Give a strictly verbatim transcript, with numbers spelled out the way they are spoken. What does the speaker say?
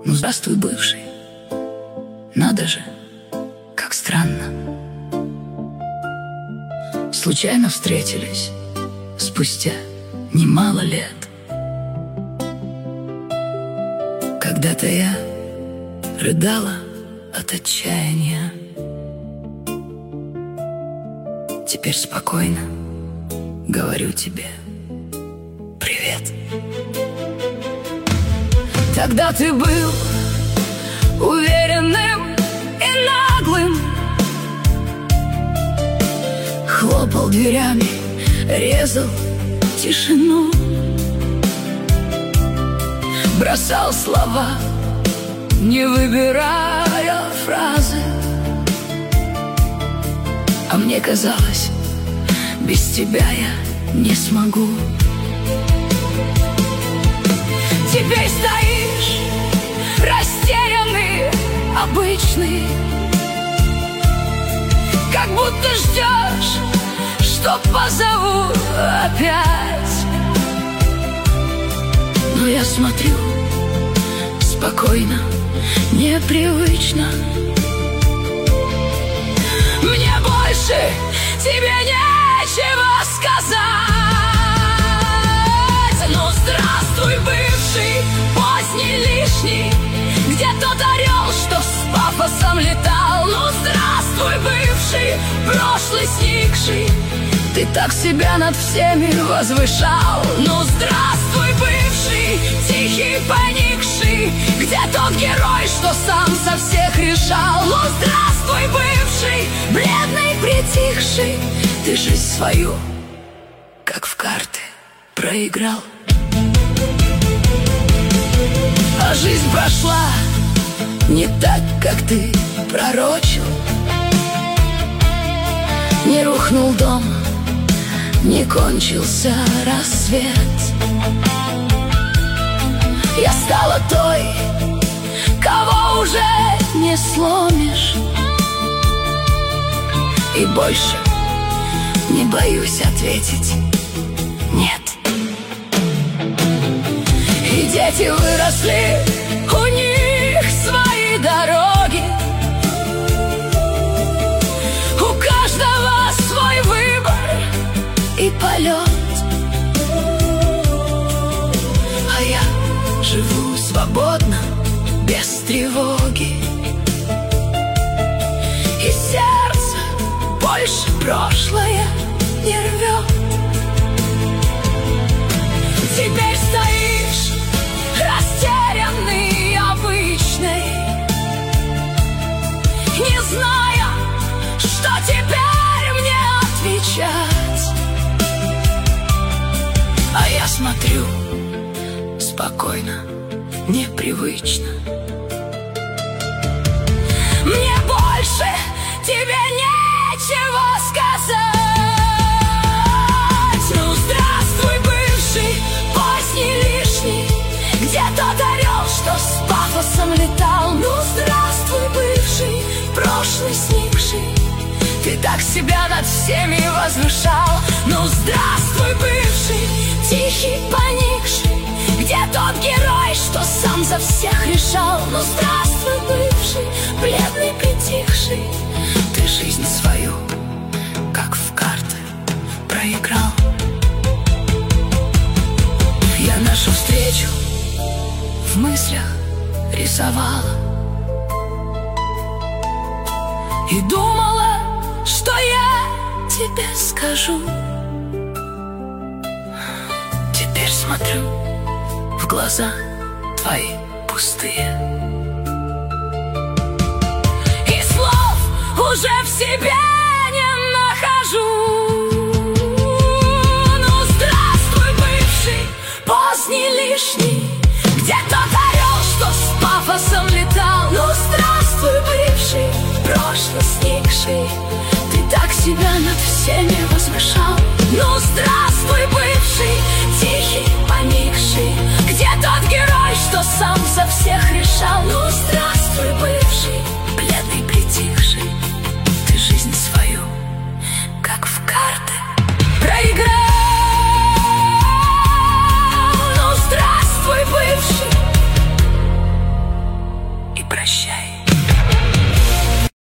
Ну здравствуй, бывший. Надо же, как странно. Случайно встретились спустя немало лет. Когда-то я рыдала от отчаяния. Теперь спокойно говорю тебе привет. Тогда ты был уверенным и наглым, хлопал дверями, резал тишину, бросал слова, не выбирая фразы. А мне казалось, без тебя я не смогу. Теперь стоишь, растерянный, обычный, как будто ждешь, что позову опять. Но я смотрю спокойно, непривычно. Мне больше тебе нечего сказать. Ну здравствуй, бывший, поздний, лишний, где тот орел, что с пафосом летал. Ну здравствуй, бывший, прошлый сникший, ты так себя над всеми возвышал. Ну здравствуй, бывший, тихий, поникший, где тот герой, что сам за всех решал. Ну здравствуй, бывший, бледный, притихший, ты жизнь свою, как в карты, проиграл. А жизнь прошла не так, как ты пророчил. Не рухнул дом, не кончился рассвет. Я стала той, кого уже не сломишь, и больше не боюсь ответить нет. И дети выросли, у них свои дороги, у каждого свой выбор и полет. А я живу свободно, без тревоги, и сердце больше прошлое не рвет. Теперь стоишь, растерянный, обычный, не зная, что теперь мне отвечать. А я смотрю спокойно, непривычно. Мне больше тебе нечего сказать. Ну здравствуй, бывший, поздний, лишний, где тот орел, что с пафосом летал. Ну здравствуй, бывший, прошлый сникший, ты так себя над всеми возвышал. Ну здравствуй, бывший, тихий, поникший, где тот герой, что сам за всех решал. Ну здравствуй, бывший, бледный, притихший, ты жизнь свою, как в карты, проиграл. Я нашу встречу в мыслях рисовала и думала, что я тебе скажу. Теперь смотрю в глаза твои пустые, и слов уже в себе не нахожу. Ну здравствуй, бывший, поздний, лишний, где тот орел, что с пафосом летал. Ну здравствуй, бывший, прошлый сникший, ты так себя над всеми возвышал. Ну здравствуй, бывший, тихий, поникший, где тот герой, что сам за всех решал. Ну здравствуй, бывший, бледный, притихший, ты жизнь свою, как в карты, проиграл. Ну здравствуй, бывший, прощай.